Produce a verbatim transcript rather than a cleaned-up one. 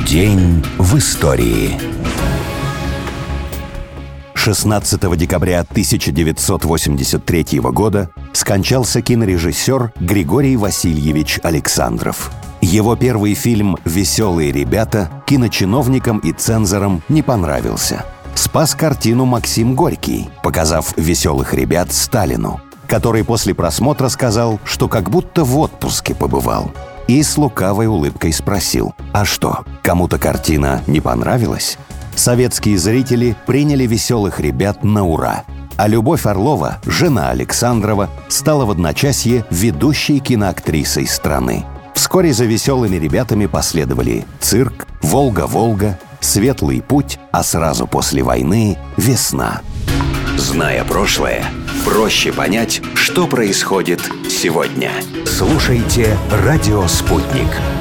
День в истории. шестнадцатого декабря тысяча девятьсот восемьдесят третьего года скончался кинорежиссер Григорий Васильевич Александров. Его первый фильм «Веселые ребята» киночиновникам и цензорам не понравился. Спас картину Максим Горький, показав «Веселых ребят» Сталину, который после просмотра сказал, что как будто в отпуске побывал. И с лукавой улыбкой спросил: «А что, кому-то картина не понравилась?» Советские зрители приняли «Веселых ребят» на ура. А Любовь Орлова, жена Александрова, стала в одночасье ведущей киноактрисой страны. Вскоре за «Веселыми ребятами» последовали «Цирк», «Волга-Волга», «Светлый путь», а сразу после войны «Весна». Зная прошлое, проще понять, что происходит сегодня. Слушайте «Радио Спутник».